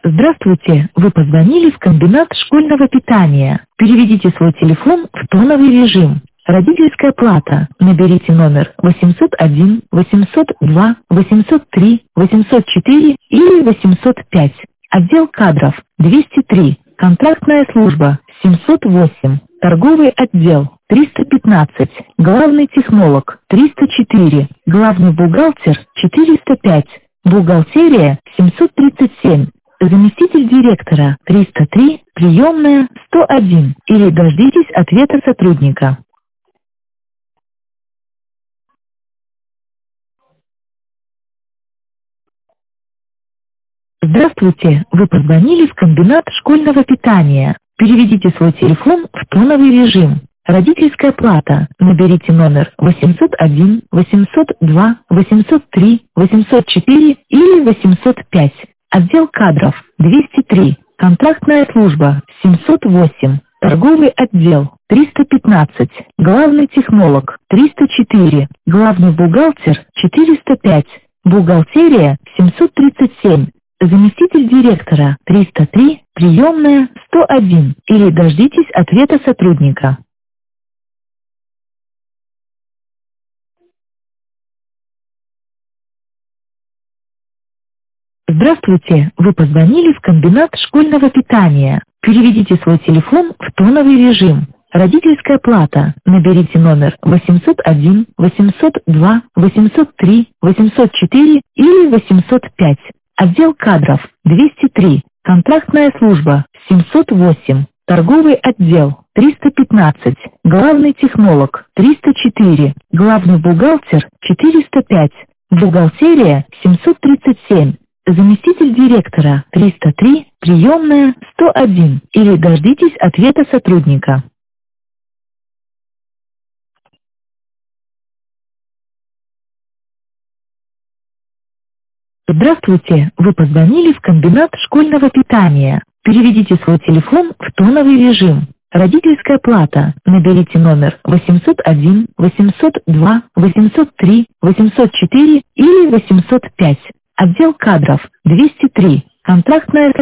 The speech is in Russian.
Здравствуйте, вы позвонили в комбинат школьного питания. Переведите свой телефон в тоновый режим. Родительская плата. Наберите номер 801, 802, 803, 804 или 805. Отдел кадров 203. Контрактная служба 708. Торговый отдел 315. Главный технолог 304. Главный бухгалтер 405. Бухгалтерия 737. Заместитель директора 303, приемная 101. Или дождитесь ответа сотрудника. Здравствуйте, вы позвонили в комбинат школьного питания. Переведите свой телефон в тоновый режим. Родительская плата. Наберите номер 801, 802, 803, 804 или 805. Отдел кадров 203. Контрактная служба 708. Торговый отдел 315. Главный технолог 304. Главный бухгалтер 405. Бухгалтерия 737. Заместитель директора 303. Приемная 101. Или дождитесь ответа сотрудника. Здравствуйте, вы позвонили в комбинат школьного питания. Переведите свой телефон в тоновый режим. Родительская плата. Наберите номер 801, 802, 803, 804 или 805. Отдел кадров 203. Контрактная служба 708. Торговый отдел 315. Главный технолог 304. Главный бухгалтер 405. Бухгалтерия 737. Заместитель директора 303, приемная 101. Или дождитесь ответа сотрудника. Здравствуйте, вы позвонили в комбинат школьного питания. Переведите свой телефон в тоновый режим. Родительская плата. Наберите номер 801, 802, 803, 804 или 805. Отдел кадров 203. Контрактная